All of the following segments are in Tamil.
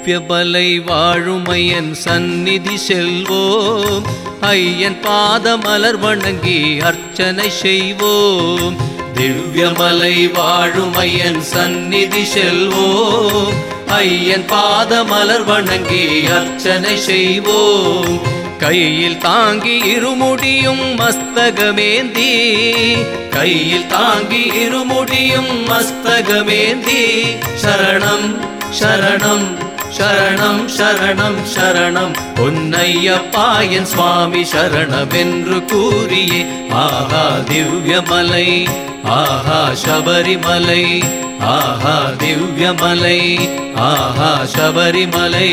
திவ்யமலை வாழுமையன் சந்நிதி செல்வோம், ஐயன் பாதமலர் வணங்கி அர்ச்சனை செய்வோம். திவ்யமலை வாழுமையன் சந்நிதி செல்வோம், ஐயன் பாதமலர் வணங்கி அர்ச்சனை செய்வோம். கையில் தாங்கி இருமுடியும் மஸ்தகமேந்தி, கையில் தாங்கி இருமுடியும் மஸ்தகமேந்தி, சரணம் சரணம் சரணம் சரணம் சரணம் பொன்னையப்பா என் சுவாமி சரணமென்று கூறியே. ஆஹா திவ்யமலை, ஆஹா சபரிமலை, ஆஹா திவ்யமலை, ஆஹா சபரிமலை.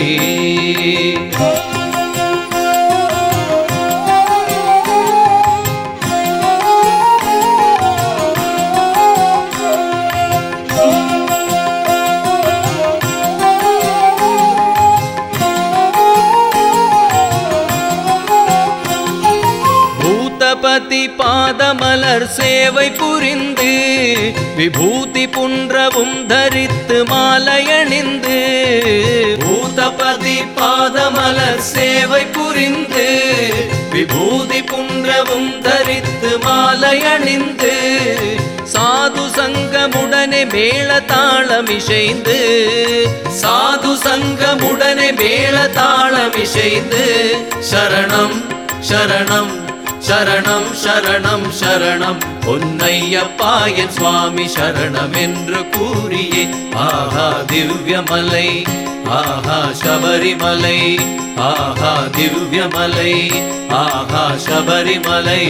பூதபதி பாதமலர் சேவை புரிந்து, விபூதி புன்றவும் தரித்து மாலையணிந்து. பூதபதி பாதமலர் சேவை புரிந்து, விபூதி புன்றவும் தரித்து மாலையணிந்து. சாது சங்கமுடனே மேள தாளமிசைந்து, சாது சங்கமுடனே மேள தாளமிசைந்து. சரணம் சரணம் சரணம் சரணம் சரணம் பொன்னையப்பா என் சுவாமி சரணமென்று கூறியே. ஆஹா திவ்யமலை, ஆஹா சபரிமலை, ஆஹா திவ்யமலை, ஆஹா சபரிமலை.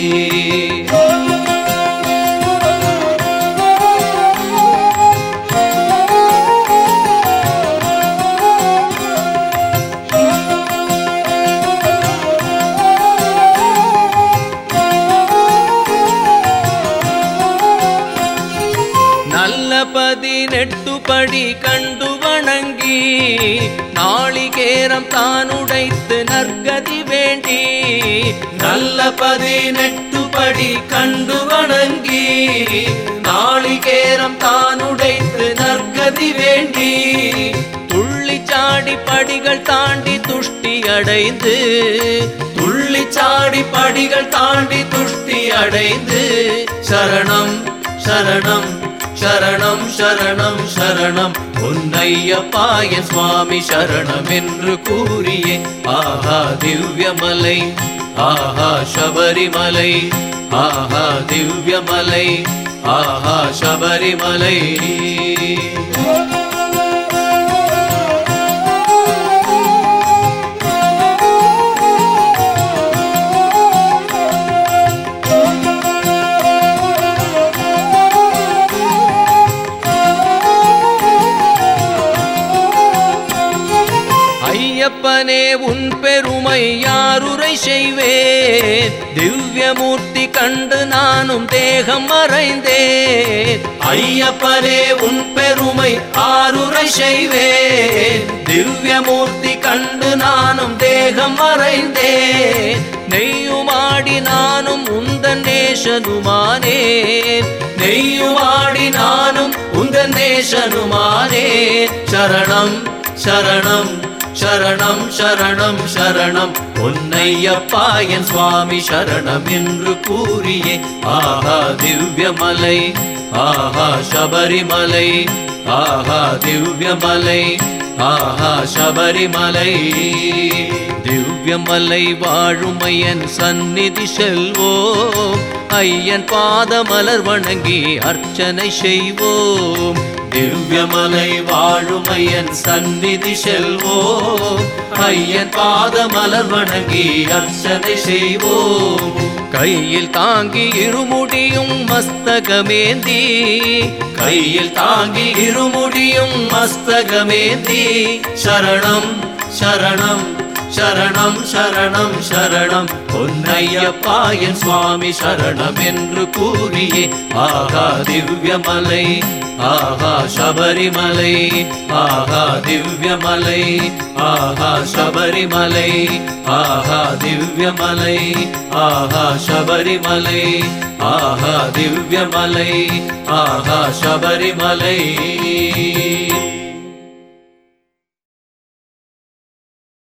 நல்ல 18 படி கண்டு வணங்கி, நாளிகேரம் தானுடைத்து நற்கதி வேண்டி. நல்ல 18 படி கண்டு வணங்கி, நாளிகேரம் தானுடைத்து நற்கதி வேண்டி. துள்ளி சாடி படிகள் தாண்டி துஷ்டி அடைந்து, துள்ளி சாடி படிகள் தாண்டி துஷ்டி அடைந்து. சரணம் சரணம் சரணம் சரணம் சரணம் பொன்னையப்பா என் சுவாமி சரணமென்று கூறியே. ஆஹா திவ்யமலை, ஆஹா சபரிமலை, ஆஹா திவ்யமலை, ஆஹா சபரிமலை. ஐயப்பனே உன் பெருமை யாருரை செய்வேன், திவ்யமூர்த்தி கண்டு நானும் தேகம் மறைந்தேன். ஐயப்பனே உன் பெருமை ஆருரை செய்வேன், திவ்யமூர்த்தி கண்டு நானும் தேகம் மறைந்தேன். நெய்யுமாடி நானும் உந்தன் நேசனுமானேன், நெய்யுமாடி நானும் உந்தன் நேசனுமானேன். சரணம் சரணம் சரணம் சரணம் சரணம் பொன்னையப்பா என் சுவாமி சரணம் என்று கூறியே. ஆஹா திவ்யமலை, ஆஹா சபரிமலை, ஆஹா திவ்யமலை, ஆஹா சபரிமலை. திவ்யமலை வாழுமையன் சந்நிதி செல்வோம், ஐயன் பாதமலர் வணங்கி அர்ச்சனை செய்வோம். திவ்யமலை வாழுமையன் சந்நிதி செல்வோம், ஐயன் பாதமலர் வணங்கி அர்ச்சனை செய்வோம். கையில் தாங்கி இருமுடியும் மஸ்தகமேந்தி, கையில் தாங்கி இருமுடியும் மஸ்தகமேந்தி. சரணம் சரணம் சரணம் சரணம் சரணம் பொன்னையப்பா என் சுவாமி சரணமென்று கூறியே. ஆஹா திவ்யமலை, ஆஹா சபரிமலை, ஆஹா திவ்யமலை, ஆஹா சபரிமலை, ஆஹா திவ்யமலை, ஆஹா சபரிமலை, ஆஹா திவ்யமலை, ஆஹா சபரிமலை.